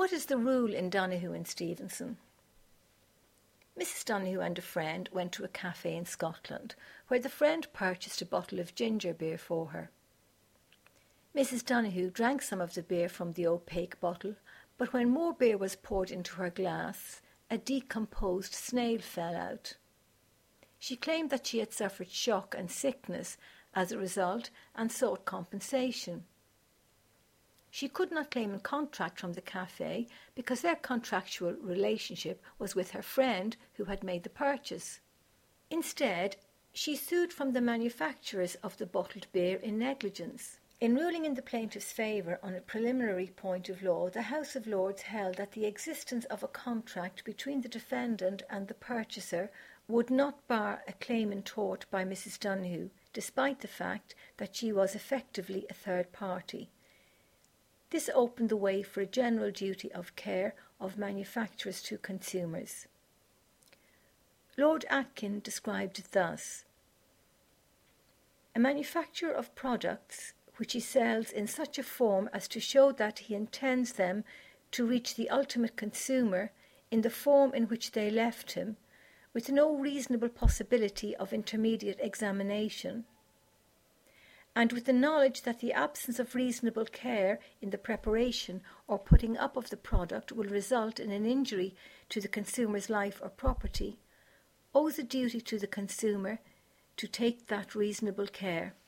What is the rule in Donoghue and Stevenson? Mrs. Donoghue and a friend went to a cafe in Scotland, where the friend purchased a bottle of ginger beer for her. Mrs. Donoghue drank some of the beer from the opaque bottle, but when more beer was poured into her glass, a decomposed snail fell out. She claimed that she had suffered shock and sickness as a result and sought compensation. She could not claim a contract from the cafe because their contractual relationship was with her friend who had made the purchase. Instead, she sued from the manufacturers of the bottled beer in negligence. In ruling in the plaintiff's favour on a preliminary point of law, the House of Lords held that the existence of a contract between the defendant and the purchaser would not bar a claim in tort by Mrs. Donoghue, despite the fact that she was effectively a third party. This opened the way for a general duty of care of manufacturers to consumers. Lord Atkin described it thus: "A manufacturer of products which he sells in such a form as to show that he intends them to reach the ultimate consumer in the form in which they left him, with no reasonable possibility of intermediate examination, and with the knowledge that the absence of reasonable care in the preparation or putting up of the product will result in an injury to the consumer's life or property, owes a duty to the consumer to take that reasonable care."